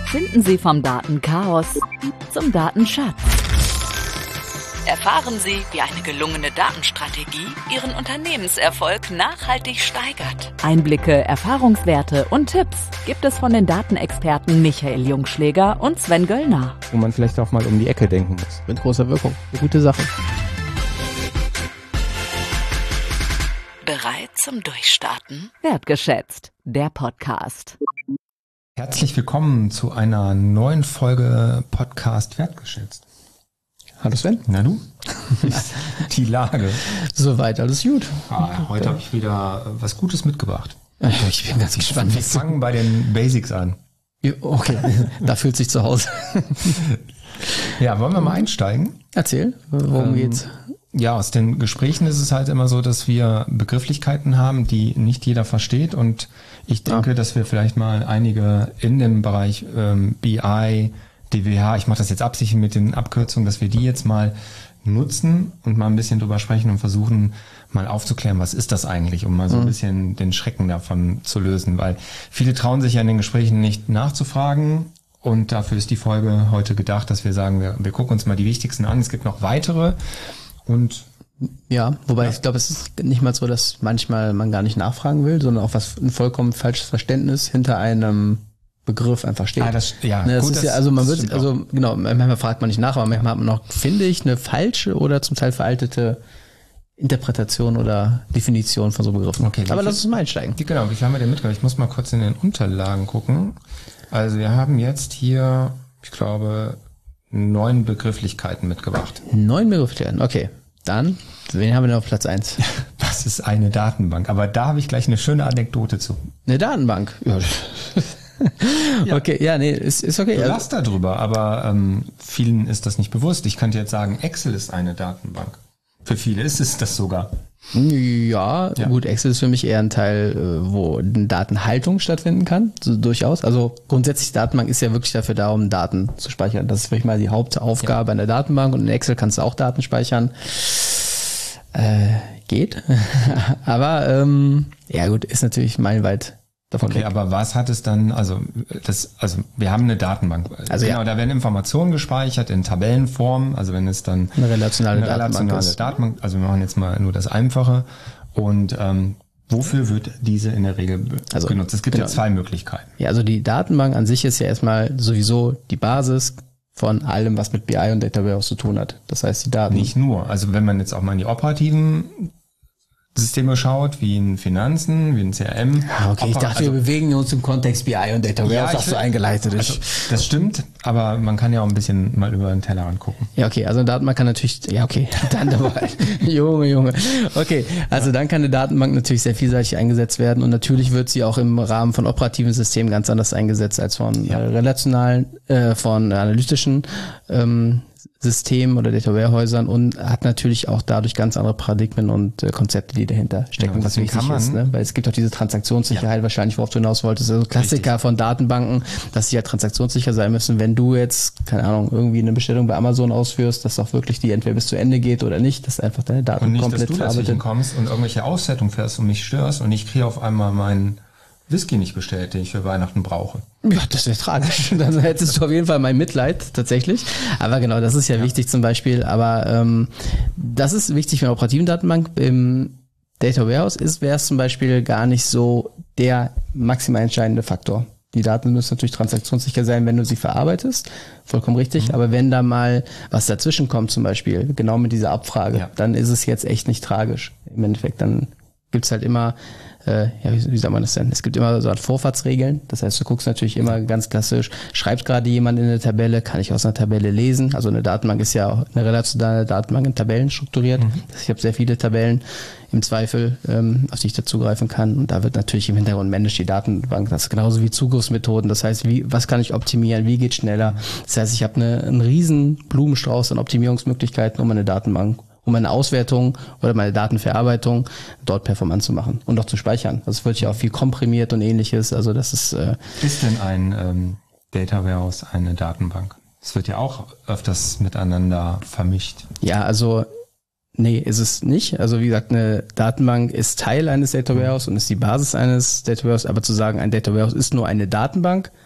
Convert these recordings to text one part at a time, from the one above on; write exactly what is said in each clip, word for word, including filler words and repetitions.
Finden Sie vom Datenchaos zum Datenschatz. Erfahren Sie, wie eine gelungene Datenstrategie Ihren Unternehmenserfolg nachhaltig steigert. Einblicke, Erfahrungswerte und Tipps gibt es von den Datenexperten Michael Jungschläger und Sven Göllner. Wo man vielleicht auch mal um die Ecke denken muss. Mit großer Wirkung. Eine gute Sache. Bereit zum Durchstarten? Wertgeschätzt, der Podcast. Herzlich willkommen zu einer neuen Folge Podcast Wertgeschätzt. Hallo Sven. Na du? Die Lage. Soweit alles gut. Ah, heute habe ich wieder was Gutes mitgebracht. Ich bin ganz gespannt. Wir fangen bei den Basics an. Okay, da fühlt sich zu Hause. Ja, wollen wir mal einsteigen? Erzähl, worum ähm, geht's? Ja, aus den Gesprächen ist es halt immer so, dass wir Begrifflichkeiten haben, die nicht jeder versteht. Und ich denke, ah. dass wir vielleicht mal einige in dem Bereich ähm, B I, D W H, ich mache das jetzt absichtlich mit den Abkürzungen, dass wir die jetzt mal nutzen und mal ein bisschen drüber sprechen und versuchen mal aufzuklären, was ist das eigentlich, um mal so ein bisschen den Schrecken davon zu lösen, weil viele trauen sich ja in den Gesprächen nicht nachzufragen und dafür ist die Folge heute gedacht, dass wir sagen, wir, wir gucken uns mal die wichtigsten an, es gibt noch weitere und ja, wobei ja. ich glaube, es ist nicht mal so, dass manchmal man gar nicht nachfragen will, sondern auch was ein vollkommen falsches Verständnis hinter einem Begriff einfach steht. Ah, das, ja, ne, das gut, ist das, ja, also man wird, also auch. genau, manchmal fragt man nicht nach, aber manchmal hat man noch, finde ich, eine falsche oder zum Teil veraltete Interpretation oder Definition von so Begriffen. Okay, aber viel, lass uns mal einsteigen. Die, genau, wie viel haben wir denn mitgebracht? Ich muss mal kurz in den Unterlagen gucken. Also wir haben jetzt hier, ich glaube, neun Begrifflichkeiten mitgebracht. Neun Begrifflichkeiten, okay. Dann, wen haben wir denn auf Platz eins? Was ist eine Datenbank? Aber da habe ich gleich eine schöne Anekdote zu. Eine Datenbank? Ja. Ja. Okay, ja, nee, ist, ist okay. Du lachst da drüber, aber ähm, vielen ist das nicht bewusst. Ich könnte jetzt sagen, Excel ist eine Datenbank. Für viele ist es das sogar. Ja, ja, gut, Excel ist für mich eher ein Teil, wo eine Datenhaltung stattfinden kann, so durchaus. Also grundsätzlich, Datenbank ist ja wirklich dafür da, um Daten zu speichern. Das ist wirklich mal die Hauptaufgabe ja. einer Datenbank und in Excel kannst du auch Daten speichern. Äh, geht. Aber ähm, ja gut, ist natürlich meilenweit davon okay, weg. Aber was hat es dann, also das, also wir haben eine Datenbank. Also genau, ja. da werden Informationen gespeichert in Tabellenform, also wenn es dann eine relationale, eine relationale Datenbank, Datenbank, also wir machen jetzt mal nur das Einfache und ähm, wofür wird diese in der Regel also, genutzt? Es gibt genau. ja zwei Möglichkeiten. Ja, also die Datenbank an sich ist ja erstmal sowieso die Basis von allem, was mit B I und Data Warehouse zu tun hat. Das heißt, die Daten... Nicht nur, also wenn man jetzt auch mal in die operativen Systeme schaut, wie in Finanzen, wie in C R M. Okay, ich dachte, also, wir bewegen uns im Kontext B I und Data Warehouse, ja, hast du eingeleitet. Also, das stimmt, aber man kann ja auch ein bisschen mal über den Tellerrand gucken. Ja, okay, also eine Datenbank kann natürlich, ja okay, dann dabei. Junge, Junge. Okay, also dann kann eine Datenbank natürlich sehr vielseitig eingesetzt werden und natürlich wird sie auch im Rahmen von operativen Systemen ganz anders eingesetzt als von ja. äh, relationalen, äh, von analytischen ähm, Systemen oder Data Warehäusern und hat natürlich auch dadurch ganz andere Paradigmen und äh, Konzepte, die dahinter stecken, ja, was wichtig ist, ne? Weil es gibt auch diese Transaktionssicherheit, ja. wahrscheinlich, worauf du hinaus wolltest. Also Klassiker Richtig. Von Datenbanken, dass sie ja transaktionssicher sein müssen, wenn du jetzt, keine Ahnung, irgendwie eine Bestellung bei Amazon ausführst, dass auch wirklich die entweder bis zu Ende geht oder nicht, dass einfach deine Daten und nicht, komplett dass du verarbeitet. kommst und irgendwelche Auswertungen fährst und mich störst und ich kriege auf einmal meinen Whisky nicht bestellt, den ich für Weihnachten brauche. Ja, das wäre tragisch. Dann hättest du auf jeden Fall mein Mitleid, tatsächlich. Aber genau, das ist ja, ja. wichtig zum Beispiel. Aber ähm, das ist wichtig für eine operative Datenbank. Im Data Warehouse ist, wäre es zum Beispiel gar nicht so der maximal entscheidende Faktor. Die Daten müssen natürlich transaktionssicher sein, wenn du sie verarbeitest. Vollkommen richtig. Mhm. Aber wenn da mal was dazwischen kommt, zum Beispiel, genau mit dieser Abfrage, ja. dann ist es jetzt echt nicht tragisch. Im Endeffekt, dann gibt's halt immer ja, wie, wie sagt man das denn? Es gibt immer so Art Vorfahrtsregeln. Das heißt, du guckst natürlich immer ganz klassisch, schreibt gerade jemand in eine Tabelle, kann ich aus einer Tabelle lesen? Also eine Datenbank ist ja auch eine relationale Datenbank in Tabellen strukturiert. Mhm. Ich habe sehr viele Tabellen im Zweifel, ähm, auf die ich dazugreifen kann. Und da wird natürlich im Hintergrund managt die Datenbank. Das ist genauso wie Zugriffsmethoden. Das heißt, wie, was kann ich optimieren? Wie geht schneller? Das heißt, ich habe eine, einen riesen Blumenstrauß an Optimierungsmöglichkeiten, um eine Datenbank um meine Auswertung oder meine Datenverarbeitung dort performant zu machen und auch zu speichern. Also es wird ja auch viel komprimiert und ähnliches. Also das ist... Äh ist denn ein ähm, Data Warehouse eine Datenbank? Es wird ja auch öfters miteinander vermischt. Ja, also nee, ist es nicht. Also wie gesagt, eine Datenbank ist Teil eines Data Warehouse und ist die Basis eines Data Warehouse. Aber zu sagen, ein Data Warehouse ist nur eine Datenbank,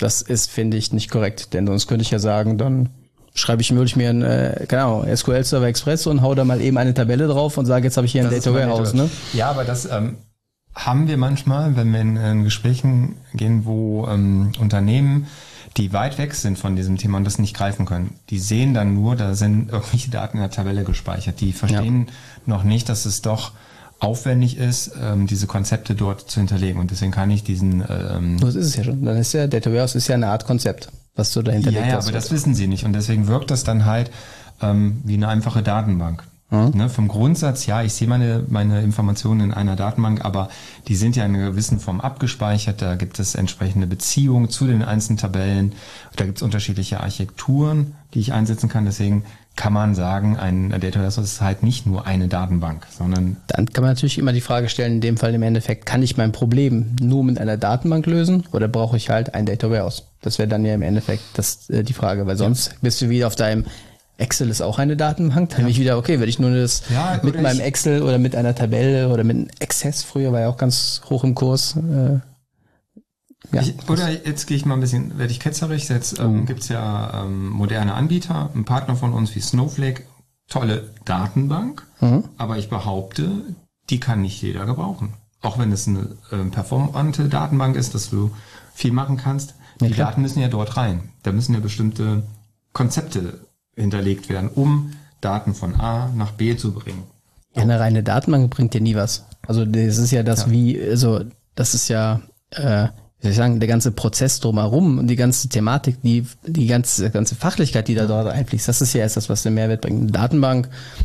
Das ist, finde ich, nicht korrekt, denn sonst könnte ich ja sagen, dann schreibe ich, würde ich mir einen, äh, genau, S Q L Server Express und hau da mal eben eine Tabelle drauf und sage, jetzt habe ich hier ein Data Warehouse, ne? Ja, aber das ähm, haben wir manchmal, wenn wir in, in Gesprächen gehen, wo ähm, Unternehmen, die weit weg sind von diesem Thema und das nicht greifen können, die sehen dann nur, da sind irgendwelche Daten in der Tabelle gespeichert. Die verstehen ja. noch nicht, dass es doch aufwendig ist, ähm, diese Konzepte dort zu hinterlegen. Und deswegen kann ich diesen... Ähm, das ist es ja schon. Dann ist ja, Data Warehouse ist ja eine Art Konzept, was du da hinterlegt ja, ja, hast. aber das wissen sie nicht. Und deswegen wirkt das dann halt ähm, wie eine einfache Datenbank. Mhm. Ne, vom Grundsatz, ja, ich sehe meine meine Informationen in einer Datenbank, aber die sind ja in einer gewissen Form abgespeichert. Da gibt es entsprechende Beziehungen zu den einzelnen Tabellen. Da gibt es unterschiedliche Architekturen, die ich einsetzen kann. Deswegen kann man sagen, ein Data Warehouse ist halt nicht nur eine Datenbank, sondern... Dann kann man natürlich immer die Frage stellen, in dem Fall im Endeffekt, kann ich mein Problem nur mit einer Datenbank lösen oder brauche ich halt ein Data Warehouse? Das wäre dann ja im Endeffekt das, äh, die Frage, weil sonst ja. bist du wieder auf deinem Excel ist auch eine Datenbank. Dann ja. bin ich wieder, okay, wenn ich nur das ja, mit meinem Excel oder mit einer Tabelle oder mit einem Access, früher war ja auch ganz hoch im Kurs. Äh, ja. ich, oder jetzt gehe ich mal ein bisschen, werde ich ketzerig. Jetzt ähm, mhm. gibt's ja ähm, moderne Anbieter, ein Partner von uns wie Snowflake, tolle Datenbank, mhm. aber ich behaupte, die kann nicht jeder gebrauchen. Auch wenn es eine äh, performante Datenbank ist, dass du viel machen kannst. Die ja, Daten müssen ja dort rein. Da müssen ja bestimmte Konzepte hinterlegt werden, um Daten von A nach B zu bringen. Ja, eine reine Datenbank bringt dir nie was. Also das ist ja das ja. wie, also das ist ja, äh, wie soll ich sagen, der ganze Prozess drumherum und die ganze Thematik, die die ganze ganze Fachlichkeit, die da dort einfließt, das ist ja erst das, was den Mehrwert bringt. Eine Datenbank,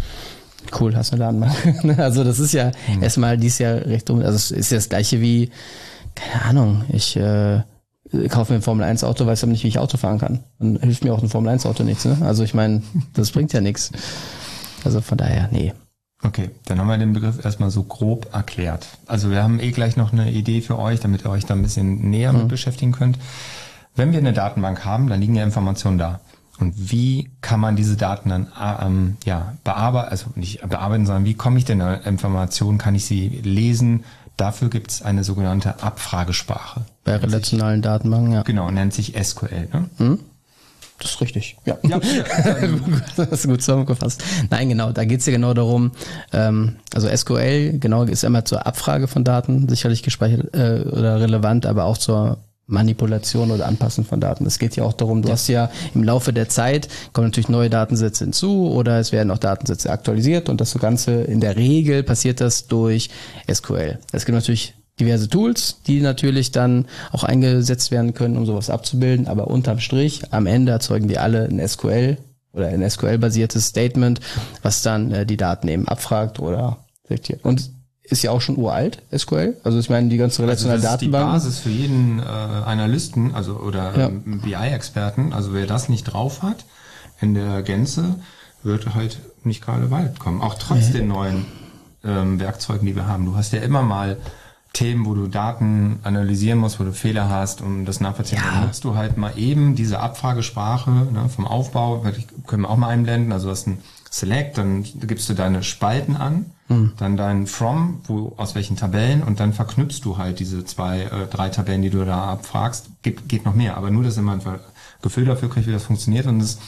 cool, hast eine Datenbank. Also das ist ja mhm. erstmal, die ist ja recht um, also es ist ja das gleiche wie, keine Ahnung, ich äh, Ich kaufe mir ein Formel eins Auto, weiß aber nicht, wie ich Auto fahren kann. Dann hilft mir auch ein Formel eins Auto nichts. Ne? Also ich meine, das bringt ja nichts. Also von daher, nee. Okay, dann haben wir den Begriff erstmal so grob erklärt. Also wir haben eh gleich noch eine Idee für euch, damit ihr euch da ein bisschen näher mhm. mit beschäftigen könnt. Wenn wir eine Datenbank haben, dann liegen ja Informationen da. Und wie kann man diese Daten dann ähm, ja bearbeiten, also nicht bearbeiten, sondern wie komme ich denn an Informationen, kann ich sie lesen? Dafür gibt es eine sogenannte Abfragesprache. Bei relationalen Datenbanken, ja. Genau, nennt sich S Q L. Ne? Hm? Das ist richtig, ja. ja, ja. Das ist gut zusammengefasst. Nein, genau, da geht's ja genau darum, ähm, also S Q L, genau, ist immer zur Abfrage von Daten sicherlich gespeichert äh, oder relevant, aber auch zur Manipulation oder Anpassen von Daten. Es geht ja auch darum, du ja. hast ja im Laufe der Zeit, kommen natürlich neue Datensätze hinzu oder es werden auch Datensätze aktualisiert und das Ganze, in der Regel passiert das durch S Q L. Es gibt natürlich diverse Tools, die natürlich dann auch eingesetzt werden können, um sowas abzubilden, aber unterm Strich, am Ende erzeugen die alle ein S Q L oder ein S Q L-basiertes Statement, was dann äh, die Daten eben abfragt oder selektiert. Und ist ja auch schon uralt, S Q L. Also ich meine, die ganze relationale also Datenbank. Das ist die Basis für jeden äh, Analysten, also oder ja. ähm, B I-Experten. Also wer das nicht drauf hat, in der Gänze, wird halt nicht gerade weit kommen. Auch trotz ja. den neuen ähm, Werkzeugen, die wir haben. Du hast ja immer mal Themen, wo du Daten analysieren musst, wo du Fehler hast, um das nachvollziehen. Ja. Dann nutzt du halt mal eben diese Abfragesprache ne, vom Aufbau, können wir auch mal einblenden. Also du hast ein Select, dann gibst du deine Spalten an, hm. dann dein From, wo aus welchen Tabellen und dann verknüpfst du halt diese zwei, äh, drei Tabellen, die du da abfragst. Geht, geht noch mehr, aber nur, dass immer ein Gefühl dafür kriegt, wie das funktioniert und das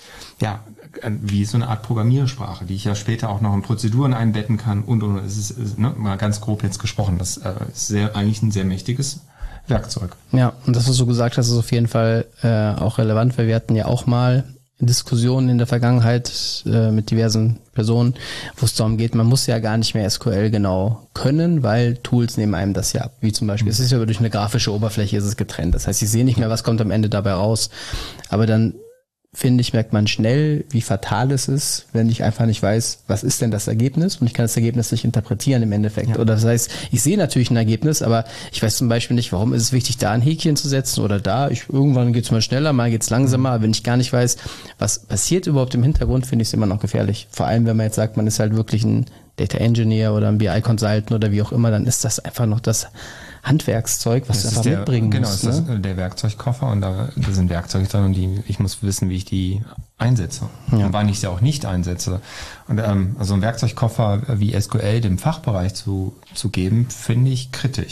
ja wie so eine Art Programmiersprache, die ich ja später auch noch in Prozeduren einbetten kann und und es ist, ist ne, mal ganz grob jetzt gesprochen, das äh, ist sehr, eigentlich ein sehr mächtiges Werkzeug. Ja, und das, was du gesagt hast, ist auf jeden Fall äh, auch relevant, weil wir hatten ja auch mal Diskussionen in der Vergangenheit äh, mit diversen Personen, wo es darum geht, man muss ja gar nicht mehr S Q L genau können, weil Tools nehmen einem das ja ab. Wie zum Beispiel, mhm. es ist ja durch eine grafische Oberfläche ist es getrennt. Das heißt, ich sehe nicht mehr, was kommt am Ende dabei raus. Aber dann finde ich, merkt man schnell, wie fatal es ist, wenn ich einfach nicht weiß, was ist denn das Ergebnis und ich kann das Ergebnis nicht interpretieren im Endeffekt. Ja. Oder das heißt, ich sehe natürlich ein Ergebnis, aber ich weiß zum Beispiel nicht, warum ist es wichtig, da ein Häkchen zu setzen oder da. Ich, irgendwann geht's mal schneller, mal geht's langsamer. Aber wenn ich gar nicht weiß, was passiert überhaupt im Hintergrund, finde ich es immer noch gefährlich. Vor allem, wenn man jetzt sagt, man ist halt wirklich ein Data Engineer oder ein B I-Consultant oder wie auch immer, dann ist das einfach noch das Handwerkszeug, was das du einfach der, mitbringen genau, musst. Genau, ne? das ist der Werkzeugkoffer und da, da sind Werkzeuge drin und die, ich muss wissen, wie ich die einsetze. Ja. Und wann ich sie auch nicht einsetze. Und ähm, also ein Werkzeugkoffer wie S Q L dem Fachbereich zu, zu geben, finde ich kritisch.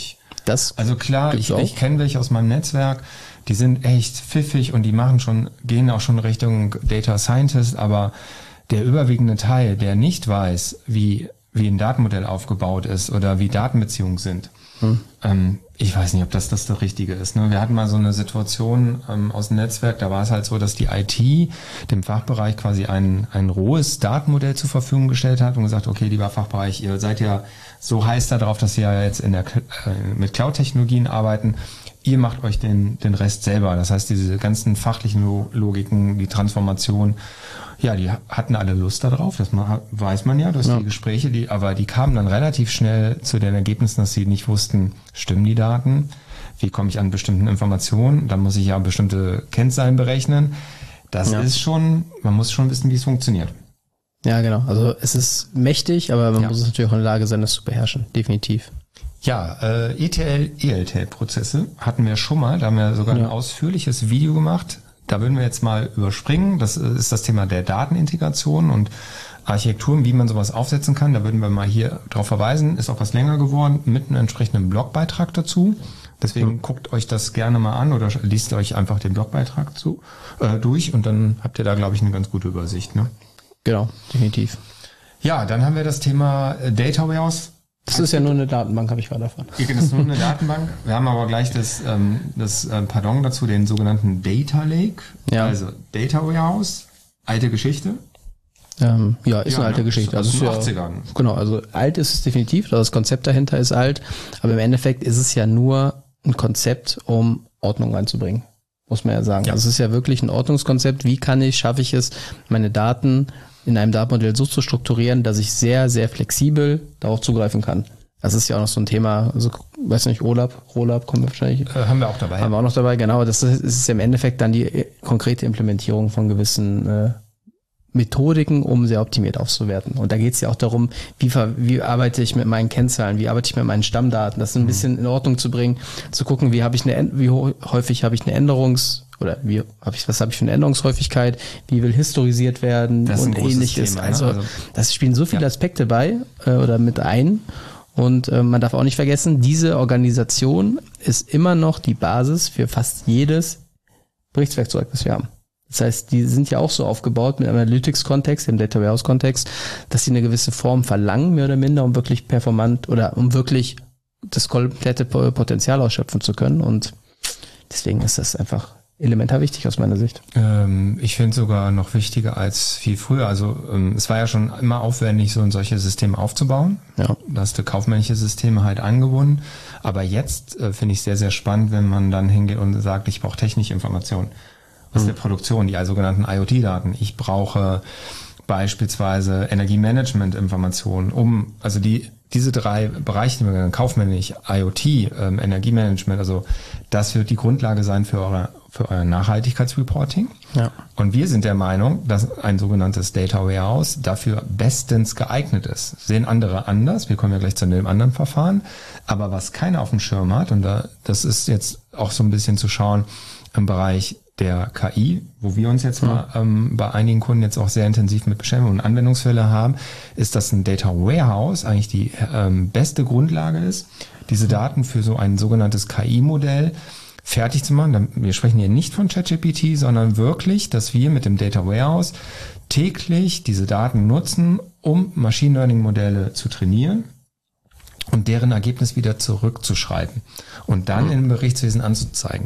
Das also klar, ich, ich kenne welche aus meinem Netzwerk, die sind echt pfiffig und die machen schon, gehen auch schon Richtung Data Scientist, aber der überwiegende Teil, der nicht weiß, wie, wie ein Datenmodell aufgebaut ist oder wie Datenbeziehungen sind, hm. ähm, ich weiß nicht, ob das das, das Richtige ist. Ne? Wir hatten mal so eine Situation ähm, aus dem Netzwerk, da war es halt so, dass die I T dem Fachbereich quasi ein, ein rohes Datenmodell zur Verfügung gestellt hat und gesagt, okay, lieber Fachbereich, ihr seid ja so heiß darauf, dass ihr ja jetzt in der, äh, mit Cloud-Technologien arbeiten. Ihr macht euch den, den Rest selber. Das heißt, diese ganzen fachlichen Logiken, die Transformation, ja, die hatten alle Lust darauf. Das weiß man ja durch ja. die Gespräche, die, aber die kamen dann relativ schnell zu den Ergebnissen, dass sie nicht wussten, stimmen die Daten? Wie komme ich an bestimmten Informationen? Dann muss ich ja bestimmte Kennzahlen berechnen. Das ja. ist schon, man muss schon wissen, wie es funktioniert. Ja, genau. Also es ist mächtig, aber man ja. muss natürlich auch in der Lage sein, das zu beherrschen. Definitiv. Ja, äh, E T L, E L T L-Prozesse hatten wir schon mal. Da haben wir sogar ja. ein ausführliches Video gemacht. Da würden wir jetzt mal überspringen. Das ist das Thema der Datenintegration und Architekturen, wie man sowas aufsetzen kann. Da würden wir mal hier drauf verweisen. Ist auch was länger geworden mit einem entsprechenden Blogbeitrag dazu. Deswegen mhm. guckt euch das gerne mal an oder liest euch einfach den Blogbeitrag zu, äh, durch und dann habt ihr da, glaube ich, eine ganz gute Übersicht. Ne? Genau, definitiv. Ja, dann haben wir das Thema Data Warehouse. Das ist ja nur eine Datenbank, habe ich gerade davon. Ja, das ist nur eine Datenbank. Wir haben aber gleich das, ähm, das äh, Pardon dazu, den sogenannten Data Lake. Ja. Also Data Warehouse, alte Geschichte. Ähm, ja, ist ja, eine alte ne? Geschichte. Also aus den ja, achtzigern. Genau, also alt ist es definitiv, das Konzept dahinter ist alt, aber im Endeffekt ist es ja nur ein Konzept, um Ordnung reinzubringen, muss man ja sagen. Ja. Also es ist ja wirklich ein Ordnungskonzept. Wie kann ich, schaffe ich es, meine Daten in einem Datenmodell so zu strukturieren, dass ich sehr, sehr flexibel darauf zugreifen kann. Das ist ja auch noch so ein Thema, also, weiß nicht, Rollup, Rollup kommen wir wahrscheinlich. Äh, haben wir auch dabei. Haben wir auch noch dabei, genau. Das ist, ist im Endeffekt dann die konkrete Implementierung von gewissen äh, Methodiken, um sehr optimiert aufzuwerten. Und da geht es ja auch darum, wie, wie arbeite ich mit meinen Kennzahlen, wie arbeite ich mit meinen Stammdaten, das ein bisschen in Ordnung zu bringen, zu gucken, wie habe ich eine, wie häufig habe ich eine Änderungs- oder wie habe ich, was habe ich für eine Änderungshäufigkeit, wie will historisiert werden das und ähnliches. Thema, ne? Also, also das spielen so viele ja. Aspekte bei äh, oder mit ein. Und äh, man darf auch nicht vergessen, diese Organisation ist immer noch die Basis für fast jedes Berichtswerkzeug, das wir haben. Das heißt, die sind ja auch so aufgebaut mit einem Analytics-Kontext, dem Data Warehouse-Kontext, dass sie eine gewisse Form verlangen, mehr oder minder, um wirklich performant oder um wirklich das komplette Potenzial ausschöpfen zu können. Und deswegen ist das einfach elementar wichtig aus meiner Sicht. Ähm, ich finde es sogar noch wichtiger als viel früher. Also ähm, es war ja schon immer aufwendig, so ein solches System aufzubauen. Ja. Da hast du kaufmännische Systeme halt angebunden. Aber jetzt äh, finde ich sehr, sehr spannend, wenn man dann hingeht und sagt, ich brauche technische Informationen aus mhm. der Produktion, die sogenannten I O T-Daten. Ich brauche beispielsweise Energiemanagement-Informationen, um, also die diese drei Bereiche, die wir genannt, kaufmännisch, I O T, ähm, Energiemanagement, also das wird die Grundlage sein für eure für euer Nachhaltigkeitsreporting. Ja. Und wir sind der Meinung, dass ein sogenanntes Data Warehouse dafür bestens geeignet ist. Sehen andere anders, wir kommen ja gleich zu einem anderen Verfahren, aber was keiner auf dem Schirm hat, und da, das ist jetzt auch so ein bisschen zu schauen im Bereich der K I, wo wir uns jetzt ja. mal ähm, bei einigen Kunden jetzt auch sehr intensiv mit beschäftigen und Anwendungsfälle haben, ist, dass ein Data Warehouse eigentlich die ähm, beste Grundlage ist, diese Daten für so ein sogenanntes K I-Modell fertig zu machen. Wir sprechen hier nicht von ChatGPT, sondern wirklich, dass wir mit dem Data Warehouse täglich diese Daten nutzen, um Machine Learning Modelle zu trainieren und deren Ergebnis wieder zurückzuschreiben und dann mhm. im Berichtswesen anzuzeigen.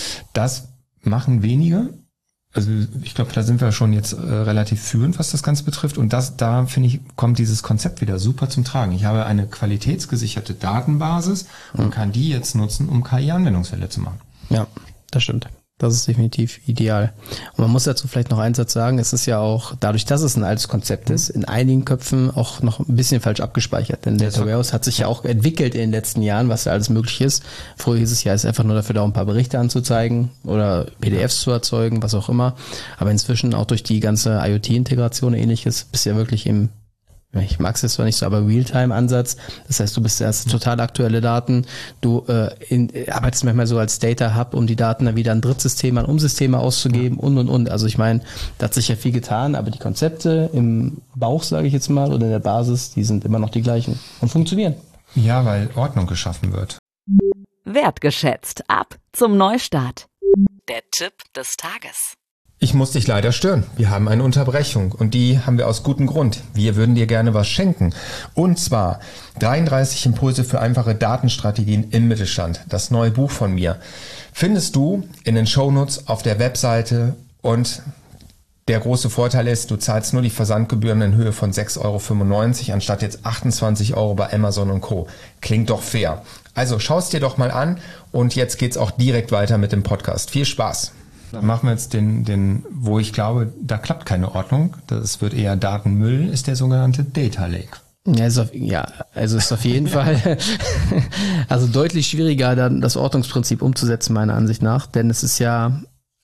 Das machen wenige. Also ich glaube, da sind wir schon jetzt äh, relativ führend, was das Ganze betrifft. Und das, da finde ich, kommt dieses Konzept wieder super zum Tragen. Ich habe eine qualitätsgesicherte Datenbasis und mhm. kann die jetzt nutzen, um K I-Anwendungsfälle zu machen. Ja, das stimmt. Das ist definitiv ideal. Und man muss dazu vielleicht noch einen Satz sagen, es ist ja auch, dadurch, dass es ein altes Konzept ist, in einigen Köpfen auch noch ein bisschen falsch abgespeichert. Denn Data Warehouse hat sich ja auch entwickelt in den letzten Jahren, was ja alles möglich ist. Früher hieß es ja, es ist einfach nur dafür da, ein paar Berichte anzuzeigen oder P D Fs zu erzeugen, was auch immer. Aber inzwischen auch durch die ganze I O T-Integration und ähnliches bist du ja wirklich im, ich mag es jetzt zwar nicht so, aber Realtime-Ansatz. Das heißt, du bist erst total aktuelle Daten. Du äh, in, arbeitest manchmal so als Data-Hub, um die Daten dann wieder an Drittsysteme, an Umsysteme auszugeben und, und, und. Also ich meine, da hat sich ja viel getan, aber die Konzepte im Bauch, sage ich jetzt mal, oder in der Basis, die sind immer noch die gleichen und funktionieren. Ja, weil Ordnung geschaffen wird. Wertgeschätzt. Ab zum Neustart. Der Tipp des Tages. Ich muss dich leider stören. Wir haben eine Unterbrechung und die haben wir aus gutem Grund. Wir würden dir gerne was schenken. Und zwar dreiunddreißig Impulse für einfache Datenstrategien im Mittelstand. Das neue Buch von mir findest du in den Shownotes auf der Webseite und der große Vorteil ist, du zahlst nur die Versandgebühren in Höhe von sechs Euro fünfundneunzig anstatt jetzt achtundzwanzig Euro bei Amazon und Co. Klingt doch fair. Also schau es dir doch mal an und jetzt geht's auch direkt weiter mit dem Podcast. Viel Spaß! Dann machen wir jetzt den, den, wo ich glaube, da klappt keine Ordnung. Das wird eher Datenmüll, ist der sogenannte Data Lake. Ja, ist auf, ja, also ist auf jeden Fall also deutlich schwieriger, dann das Ortungsprinzip umzusetzen, meiner Ansicht nach. Denn es ist ja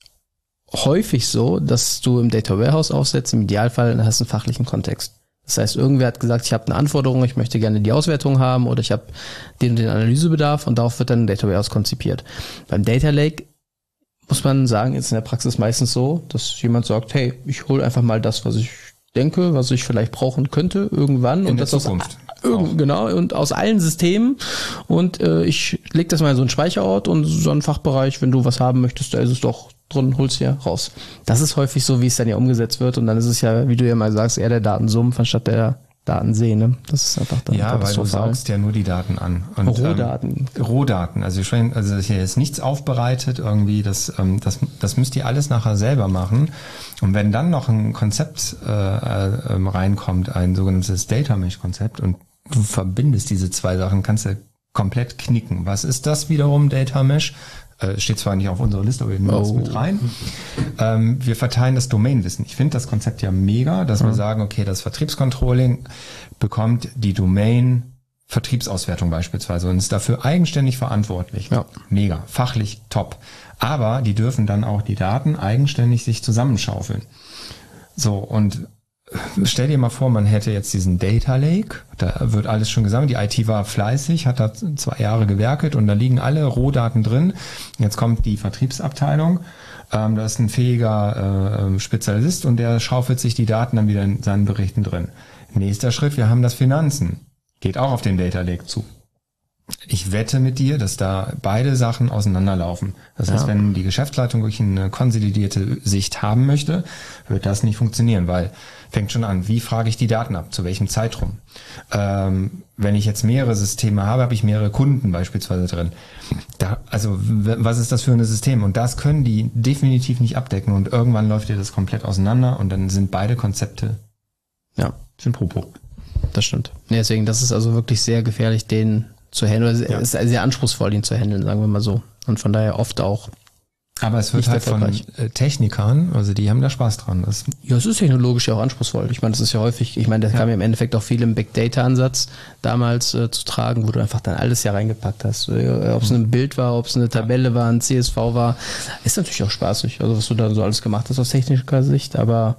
häufig so, dass du im Data Warehouse aufsetzt, im Idealfall hast du einen fachlichen Kontext. Das heißt, irgendwer hat gesagt, ich habe eine Anforderung, ich möchte gerne die Auswertung haben oder ich habe den und den Analysebedarf und darauf wird dann ein Data Warehouse konzipiert. Beim Data Lake muss man sagen, ist in der Praxis meistens so, dass jemand sagt, hey, ich hole einfach mal das, was ich denke, was ich vielleicht brauchen könnte irgendwann. In und der das Zukunft. Aus, irgend, genau, und aus allen Systemen und äh, ich lege das mal in so einen Speicherort und so einen Fachbereich, wenn du was haben möchtest, da ist es doch drin, hol's hier raus. Das ist häufig so, wie es dann ja umgesetzt wird und dann ist es ja, wie du ja mal sagst, eher der Datensumpf anstatt der Datensee, ne? Das ist einfach dann ja, weil du saugst ja nur die Daten an. Und, Rohdaten. Ähm, Rohdaten. Also, ich, also hier ist nichts aufbereitet irgendwie. Das, ähm, das, das müsst ihr alles nachher selber machen. Und wenn dann noch ein Konzept äh, äh, reinkommt, ein sogenanntes Data Mesh Konzept, und du verbindest diese zwei Sachen, kannst du komplett knicken. Was ist das wiederum, Data Mesh? Äh, steht zwar nicht auf unserer Liste, aber wir nehmen das oh. mit rein. Ähm, wir verteilen das Domainwissen. Ich finde das Konzept ja mega, dass mhm. wir sagen, okay, das Vertriebscontrolling bekommt die Domain Vertriebsauswertung beispielsweise und ist dafür eigenständig verantwortlich. Ja. Mega, fachlich top. Aber die dürfen dann auch die Daten eigenständig sich zusammenschaufeln. So, und stell dir mal vor, man hätte jetzt diesen Data Lake, da wird alles schon gesammelt, die I T war fleißig, hat da zwei Jahre gewerkelt und da liegen alle Rohdaten drin. Jetzt kommt die Vertriebsabteilung, ähm, da ist ein fähiger äh, Spezialist und der schaufelt sich die Daten dann wieder in seinen Berichten drin. Nächster Schritt, wir haben das Finanzen, geht auch auf den Data Lake zu. Ich wette mit dir, dass da beide Sachen auseinanderlaufen. Das heißt, ja. wenn die Geschäftsleitung wirklich eine konsolidierte Sicht haben möchte, wird das nicht funktionieren, weil fängt schon an, wie frage ich die Daten ab, zu welchem Zeitraum. Ähm, wenn ich jetzt mehrere Systeme habe, habe ich mehrere Kunden beispielsweise drin. Da, also was ist das für ein System? Und das können die definitiv nicht abdecken und irgendwann läuft dir das komplett auseinander und dann sind beide Konzepte ja sind Popo. Das stimmt. Ja, deswegen, das ist also wirklich sehr gefährlich, den zu handeln. Es ja. ist sehr anspruchsvoll, ihn zu handeln, sagen wir mal so. Und von daher oft auch. Aber es wird halt von Technikern, also die haben da Spaß dran. Das ja, es ist technologisch ja auch anspruchsvoll. Ich meine, das ist ja häufig, ich meine, das ja. kam ja im Endeffekt auch viel im Big Data-Ansatz damals äh, zu tragen, wo du einfach dann alles ja reingepackt hast. Äh, ob es ein Bild war, ob es eine Tabelle war, ein C S V war, ist natürlich auch spaßig. Also was du da so alles gemacht hast aus technischer Sicht, aber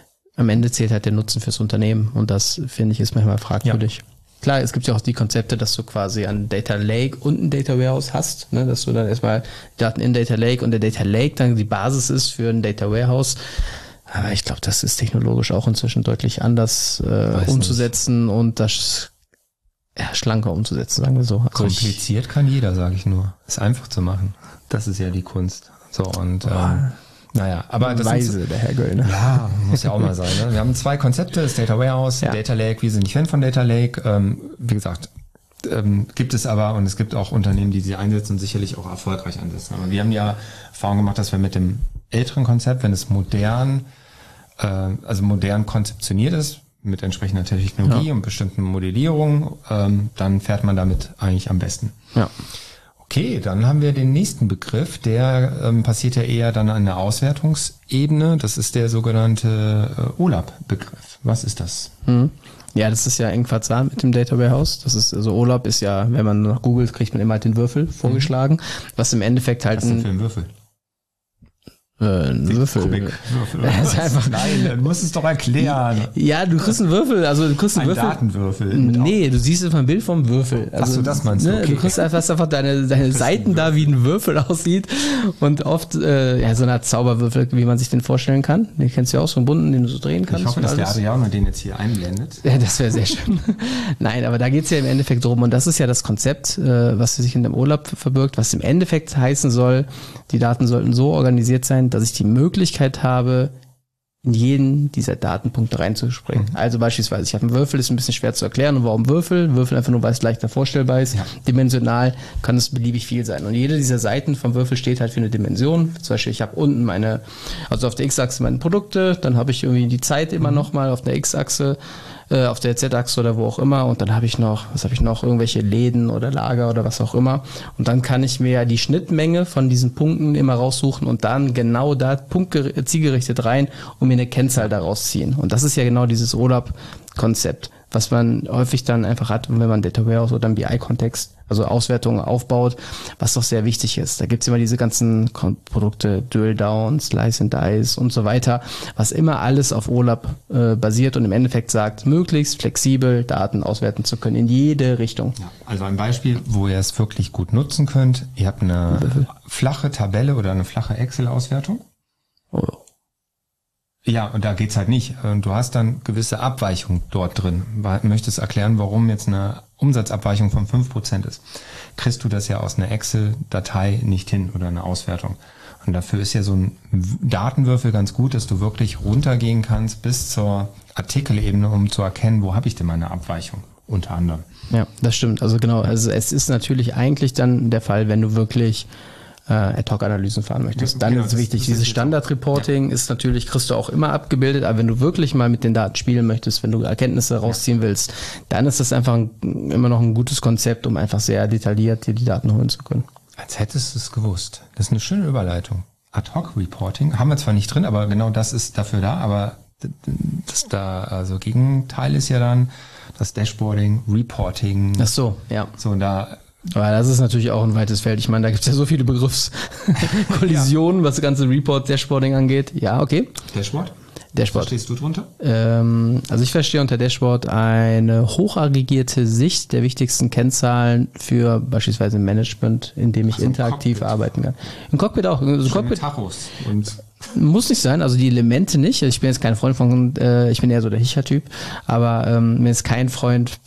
am Ende zählt halt der Nutzen fürs Unternehmen und das, finde ich, ist manchmal fragwürdig. Ja. Klar, es gibt ja auch die Konzepte, dass du quasi ein Data Lake und ein Data Warehouse hast, ne, dass du dann erstmal Daten in Data Lake und der Data Lake dann die Basis ist für ein Data Warehouse. Aber ich glaube, das ist technologisch auch inzwischen deutlich anders äh, umzusetzen nicht. und das ja, schlanker umzusetzen, sagen wir so. Also kompliziert ich, kann jeder, sage ich nur. Ist einfach zu machen. Das ist ja die Kunst. So und ähm, naja, aber das Weise, ist, der Herr Göll, ne? Ja, muss ja auch mal sein. Ne? Wir haben zwei Konzepte, das Data Warehouse, ja. Data Lake. Wir sind nicht Fan von Data Lake. Ähm, wie gesagt, ähm, gibt es aber und es gibt auch Unternehmen, die sie einsetzen und sicherlich auch erfolgreich einsetzen. Aber wir haben ja Erfahrung gemacht, dass wir mit dem älteren Konzept, wenn es modern, äh, also modern konzeptioniert ist, mit entsprechender Technologie ja. und bestimmten Modellierungen, ähm, dann fährt man damit eigentlich am besten. Ja. Okay, dann haben wir den nächsten Begriff, der ähm, passiert ja eher dann an der Auswertungsebene. Das ist der sogenannte äh, O L A P-Begriff. Was ist das? Hm. Ja, das ist ja eng verzahnt mit dem Data Warehouse. Das ist, also O L A P ist ja, wenn man nach googelt, kriegt man immer halt den Würfel vorgeschlagen, was im Endeffekt halt... Was ist denn für ein Würfel? Äh, ein Würfel. Kubikwürfel. Das ist einfach, Nein, du musst es doch erklären. Ja, du kriegst einen Würfel, also du kriegst einen Ein Würfel. Datenwürfel. Nee, du siehst einfach ein Bild vom Würfel. Also, Ach so, das meinst du, ne, okay. Du kriegst einfach, hast einfach deine, deine Seiten da, wie ein Würfel aussieht und oft, äh, ja, so eine Art Zauberwürfel, wie man sich den vorstellen kann. Den kennst du ja auch, so einen bunten, den du so drehen kannst. Ich hoffe, dass alles. der Adriano den jetzt hier einblendet. Ja, das wäre sehr schön. Nein, aber da geht's ja im Endeffekt drum und das ist ja das Konzept, äh, was sich in dem Urlaub verbirgt, was im Endeffekt heißen soll, die Daten sollten so organisiert sein, dass ich die Möglichkeit habe, in jeden dieser Datenpunkte reinzuspringen. Mhm. Also beispielsweise, ich habe einen Würfel, ist ein bisschen schwer zu erklären. Und warum Würfel? Würfel einfach nur, weil es leichter vorstellbar ist. Ja. Dimensional kann es beliebig viel sein. Und jede dieser Seiten vom Würfel steht halt für eine Dimension. Zum Beispiel, ich habe unten meine, also auf der X-Achse meine Produkte, dann habe ich irgendwie die Zeit immer mhm. nochmal auf der X-Achse, äh, auf der Z-Achse oder wo auch immer. Und dann habe ich noch, was habe ich noch, irgendwelche Läden oder Lager oder was auch immer. Und dann kann ich mir ja die Schnittmenge von diesen Punkten immer raussuchen und dann genau da punktger- zielgerichtet rein und mir eine Kennzahl daraus ziehen. Und das ist ja genau dieses Urlaub-Konzept, was man häufig dann einfach hat, wenn man Data Warehouse oder im B I-Kontext, also Auswertungen aufbaut, was doch sehr wichtig ist. Da gibt's immer diese ganzen Produkte, Drill Down, Slice and Dice und so weiter, was immer alles auf Urlaub äh, basiert und im Endeffekt sagt, möglichst flexibel Daten auswerten zu können in jede Richtung. Ja, also ein Beispiel, wo ihr es wirklich gut nutzen könnt. Ihr habt eine Würfel. flache Tabelle oder eine flache Excel-Auswertung. Oh. Ja, und da geht's halt nicht. Du hast dann gewisse Abweichungen dort drin. Du möchtest erklären, warum jetzt eine Umsatzabweichung von fünf Prozent ist. Kriegst du das ja aus einer Excel-Datei nicht hin oder einer Auswertung. Und dafür ist ja so ein Datenwürfel ganz gut, dass du wirklich runtergehen kannst bis zur Artikelebene, um zu erkennen, wo habe ich denn meine Abweichung unter anderem. Ja, das stimmt. Also genau, also es ist natürlich eigentlich dann der Fall, wenn du wirklich äh, Ad-Hoc-Analysen fahren möchtest. Dann genau, ist es wichtig, dieses Standard-Reporting ja. ist natürlich, kriegst du auch immer abgebildet, aber wenn du wirklich mal mit den Daten spielen möchtest, wenn du Erkenntnisse rausziehen ja. willst, dann ist das einfach ein, immer noch ein gutes Konzept, um einfach sehr detailliert dir die Daten holen zu können. Als hättest du es gewusst. Das ist eine schöne Überleitung. Ad-Hoc-Reporting haben wir zwar nicht drin, aber genau das ist dafür da, aber das da, also Gegenteil ist ja dann das Dashboarding, Reporting. Ach so, ja. So, da aber das ist natürlich auch ein weites Feld. Ich meine, da gibt es ja so viele Begriffskollisionen, ja. was das ganze Report, Dashboarding angeht. Ja, okay. Dashboard? Dashboard. Was verstehst du drunter? Ähm, also ich verstehe unter Dashboard eine hochaggregierte Sicht der wichtigsten Kennzahlen für beispielsweise Management, in dem ich also interaktiv Cockpit. arbeiten kann. Im Cockpit auch. Also Cockpit Tachos und muss nicht sein, also die Elemente nicht. Ich bin jetzt kein Freund von, äh, ich bin eher so der Hicher-Typ, aber ähm, mir ist kein Freund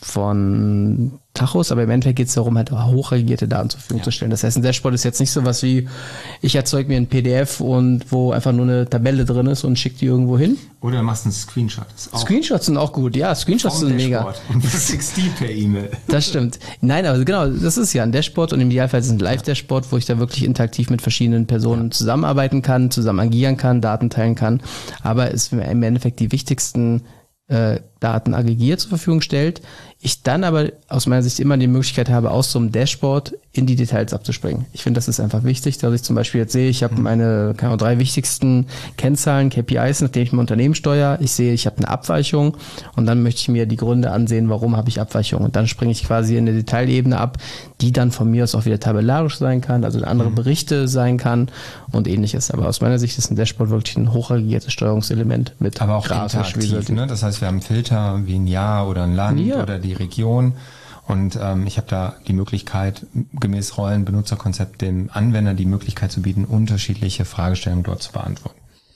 von Tachos, aber im Endeffekt geht es darum, halt hochaggregierte Daten zur Verfügung ja. zu stellen. Das heißt, ein Dashboard ist jetzt nicht so was wie, ich erzeuge mir ein P D F und wo einfach nur eine Tabelle drin ist und schicke die irgendwo hin. Oder du machst einen Screenshot. Screenshots sind auch gut, ja, Screenshots sind mega. Und du schickst die per E-Mail. Das stimmt. Nein, aber genau, das ist ja ein Dashboard und im Idealfall ist es ein Live-Dashboard, wo ich da wirklich interaktiv mit verschiedenen Personen ja. zusammenarbeiten kann, zusammen agieren kann, Daten teilen kann, aber es im Endeffekt die wichtigsten äh, Daten aggregiert zur Verfügung stellt. Ich dann aber aus meiner Sicht immer die Möglichkeit habe, aus so einem Dashboard in die Details abzuspringen. Ich finde, das ist einfach wichtig, dass ich zum Beispiel jetzt sehe, ich habe meine keine Ahnung, drei wichtigsten Kennzahlen, K P Is, nachdem ich mein Unternehmen steuere. Ich sehe, ich habe eine Abweichung und dann möchte ich mir die Gründe ansehen, warum habe ich Abweichung. Und dann springe ich quasi in eine Detailebene ab, die dann von mir aus auch wieder tabellarisch sein kann, also andere Berichte sein kann und ähnliches. Aber aus meiner Sicht ist ein Dashboard wirklich ein hochaggregiertes Steuerungselement mit aber auch interaktiv, ne? Das heißt, wir haben Filter wie ein Jahr oder ein Land ja. oder die Region und ähm, ich habe da die Möglichkeit, gemäß Rollen-Benutzerkonzept dem Anwender die Möglichkeit zu bieten, unterschiedliche Fragestellungen dort zu beantworten.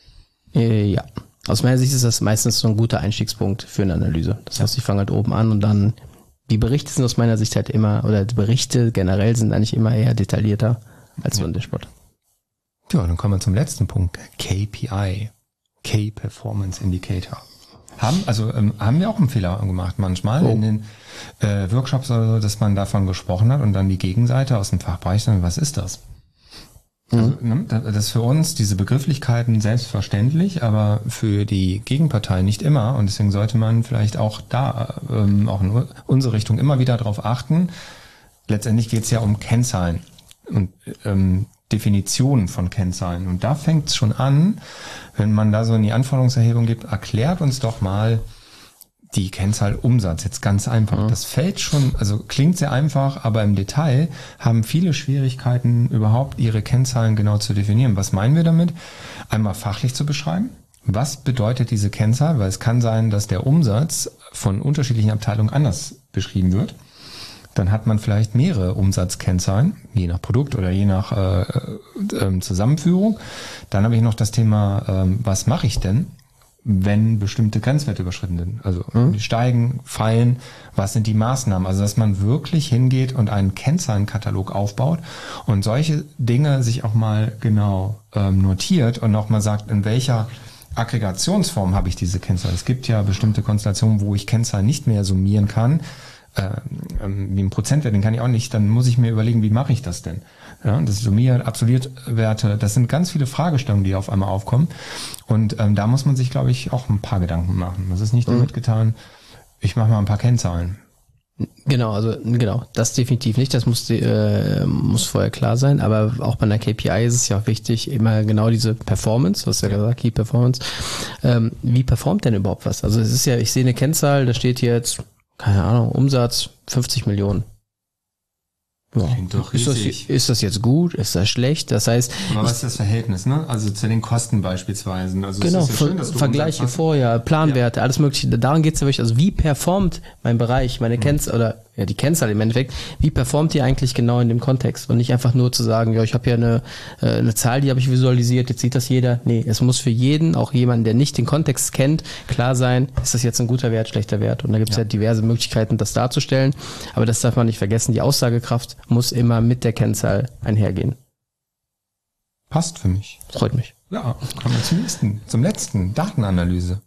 Äh, ja, aus meiner Sicht ist das meistens so ein guter Einstiegspunkt für eine Analyse. Das heißt, ich fange halt oben an und dann, die Berichte sind aus meiner Sicht halt immer, oder die Berichte generell sind eigentlich immer eher detaillierter als so ein Dashboard. Ja, dann kommen wir zum letzten Punkt, K P I, Key Performance Indicator. Haben, also ähm, haben wir auch einen Fehler gemacht manchmal oh. in den äh, Workshops oder so, dass man davon gesprochen hat und dann die Gegenseite aus dem Fachbereich sagt, was ist das? Mhm. Also, ne, das ist für uns diese Begrifflichkeiten selbstverständlich, aber für die Gegenpartei nicht immer und deswegen sollte man vielleicht auch da, ähm, auch in unsere Richtung immer wieder darauf achten. Letztendlich geht es ja um Kennzahlen und ähm, Definitionen von Kennzahlen. Und da fängt es schon an, wenn man da so in die Anforderungserhebung gibt, erklärt uns doch mal, die Kennzahl Umsatz, jetzt ganz einfach. Mhm. Das fällt schon, also klingt sehr einfach, aber im Detail haben viele Schwierigkeiten, überhaupt ihre Kennzahlen genau zu definieren. Was meinen wir damit? Einmal fachlich zu beschreiben. Was bedeutet diese Kennzahl? Weil es kann sein, dass der Umsatz von unterschiedlichen Abteilungen anders beschrieben wird. Dann hat man vielleicht mehrere Umsatzkennzahlen, je nach Produkt oder je nach äh, äh, Zusammenführung. Dann habe ich noch das Thema, äh, was mache ich denn, wenn bestimmte Grenzwerte überschritten sind? Also mhm. die steigen, fallen, was sind die Maßnahmen? Also dass man wirklich hingeht und einen Kennzahlenkatalog aufbaut und solche Dinge sich auch mal genau ähm, notiert und auch mal sagt, in welcher Aggregationsform habe ich diese Kennzahl. Es gibt ja bestimmte Konstellationen, wo ich Kennzahlen nicht mehr summieren kann, wie ein Prozentwert, den kann ich auch nicht, dann muss ich mir überlegen, wie mache ich das denn? Ja, das summiert, absolviert Werte, das sind ganz viele Fragestellungen, die auf einmal aufkommen. Und ähm, da muss man sich, glaube ich, auch ein paar Gedanken machen. Das ist nicht damit getan, ich mache mal ein paar Kennzahlen. Genau, also genau, das definitiv nicht, das muss, äh, muss vorher klar sein, aber auch bei einer K P I ist es ja auch wichtig, immer genau diese Performance, was ja gesagt, Key Performance, ähm, wie performt denn überhaupt was? Also es ist ja, ich sehe eine Kennzahl, da steht jetzt keine Ahnung, Umsatz fünfzig Millionen. Ja. Klingt doch ist, das, ist das jetzt gut? Ist das schlecht? Das heißt, aber was ist das Verhältnis, ne? Also zu den Kosten beispielsweise. Also genau, es ist ja schön, dass du Vergleiche vorher, Planwerte, ja. Alles mögliche. Daran geht es ja wirklich. Also wie performt mein Bereich, meine Kennzahl oder ja die Kennzahl im Endeffekt? Wie performt die eigentlich genau in dem Kontext? Und nicht einfach nur zu sagen, ja, ich habe hier eine äh, eine Zahl, die habe ich visualisiert. Jetzt sieht das jeder. Nee, es muss für jeden, auch jemanden, der nicht den Kontext kennt, klar sein, ist das jetzt ein guter Wert, schlechter Wert? Und da gibt es ja. ja diverse Möglichkeiten, das darzustellen. Aber das darf man nicht vergessen. Die Aussagekraft muss immer mit der Kennzahl einhergehen. Passt für mich. Freut mich. Ja, kommen wir zum nächsten, zum letzten, Datenanalyse.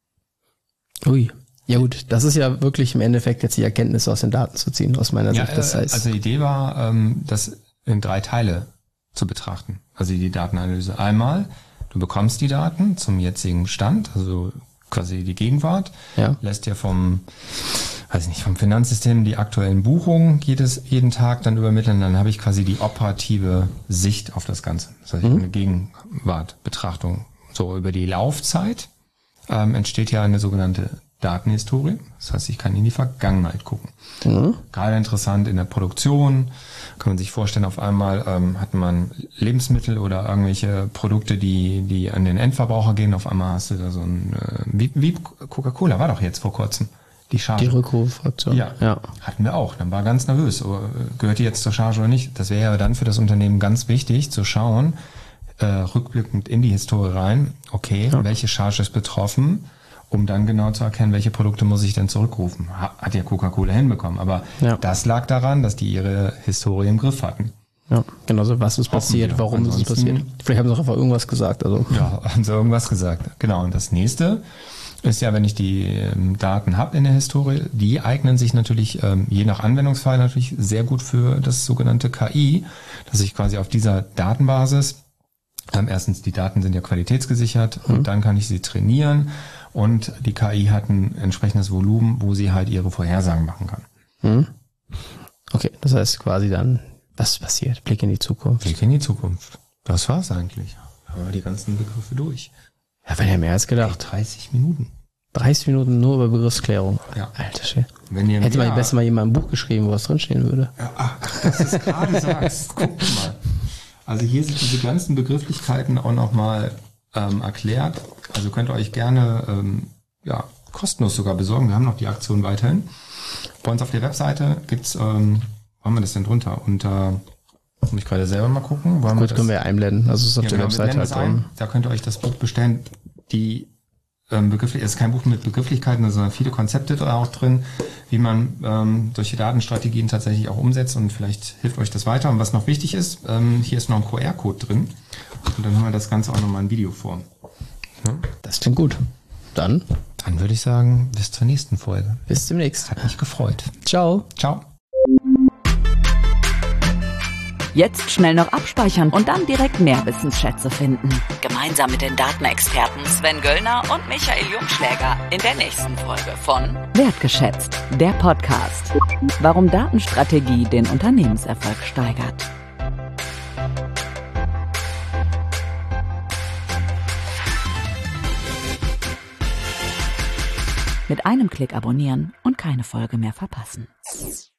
Ui. Ja gut, das ist ja wirklich im Endeffekt jetzt die Erkenntnis aus den Daten zu ziehen, aus meiner ja, Sicht. Das heißt, also die Idee war, das in drei Teile zu betrachten. Also die Datenanalyse. Einmal, du bekommst die Daten zum jetzigen Stand, also quasi die Gegenwart, ja. lässt dir vom weiß ich nicht, vom Finanzsystem die aktuellen Buchungen jedes, jeden Tag dann übermitteln, dann habe ich quasi die operative Sicht auf das Ganze. Das heißt, ich habe eine Gegenwartbetrachtung. So über die Laufzeit ähm, entsteht ja eine sogenannte Datenhistorie. Das heißt, ich kann in die Vergangenheit gucken. Mhm. Gerade interessant in der Produktion, kann man sich vorstellen, auf einmal ähm, hat man Lebensmittel oder irgendwelche Produkte, die die an den Endverbraucher gehen. Auf einmal hast du da so ein, äh, wie, wie Coca-Cola war doch jetzt vor kurzem. Die Charge. Die Rückrufaktion. Ja, ja, hatten wir auch. Dann war ganz nervös. Gehört die jetzt zur Charge oder nicht? Das wäre ja dann für das Unternehmen ganz wichtig, zu schauen, äh, rückblickend in die Historie rein, okay, ja. welche Charge ist betroffen, um dann genau zu erkennen, welche Produkte muss ich denn zurückrufen. Hat ja Coca-Cola hinbekommen. Aber ja. das lag daran, dass die ihre Historie im Griff hatten. Ja, genauso, was ist passiert, warum ist es passiert. Vielleicht haben sie auch einfach irgendwas gesagt. Also. Ja, haben sie irgendwas gesagt. Genau, und das nächste ist ja, wenn ich die ähm, Daten habe in der Historie, die eignen sich natürlich ähm, je nach Anwendungsfall natürlich sehr gut für das sogenannte K I, dass ich quasi auf dieser Datenbasis, ähm, erstens die Daten sind ja qualitätsgesichert mhm. und dann kann ich sie trainieren und die K I hat ein entsprechendes Volumen, wo sie halt ihre Vorhersagen machen kann. Mhm. Okay, das heißt quasi dann, was passiert? Blick in die Zukunft. Blick in die Zukunft. Das war's eigentlich. Haben wir die ganzen Begriffe durch. Ja, wenn ihr mehr als gedacht. Hey, dreißig Minuten. dreißig Minuten nur über Begriffsklärung. Ja. Alter Schwede. Wenn ihr Hätte man besser mal jemand ein Buch geschrieben, wo was drinstehen würde. Ja, ach, dass du es gerade sagst. Guck mal. Also hier sind diese ganzen Begrifflichkeiten auch nochmal ähm, erklärt. Also könnt ihr euch gerne ähm, ja, kostenlos sogar besorgen. Wir haben noch die Aktion weiterhin. Bei uns auf der Webseite gibt's, ähm, wo haben wir das denn drunter? Unter, muss ich gerade selber mal gucken. Wo haben Gut, wir können wir einblenden. Also es ist auf ja, der genau, Webseite halt drin. Da könnt ihr euch das Buch bestellen. Die ähm, Begrifflich, es ist kein Buch mit Begrifflichkeiten, sondern viele Konzepte da auch drin, wie man ähm, solche Datenstrategien tatsächlich auch umsetzt und vielleicht hilft euch das weiter. Und was noch wichtig ist, ähm, hier ist noch ein Q R-Code drin und dann haben wir das Ganze auch nochmal in Video vor. Ja. Das klingt gut. Dann? Dann würde ich sagen, bis zur nächsten Folge. Bis demnächst. Hat mich gefreut. Ciao. Ciao. Jetzt schnell noch abspeichern und dann direkt mehr Wissensschätze finden. Gemeinsam mit den Datenexperten Sven Göllner und Michael Jungschläger in der nächsten Folge von Wertgeschätzt, der Podcast. Warum Datenstrategie den Unternehmenserfolg steigert. Mit einem Klick abonnieren und keine Folge mehr verpassen.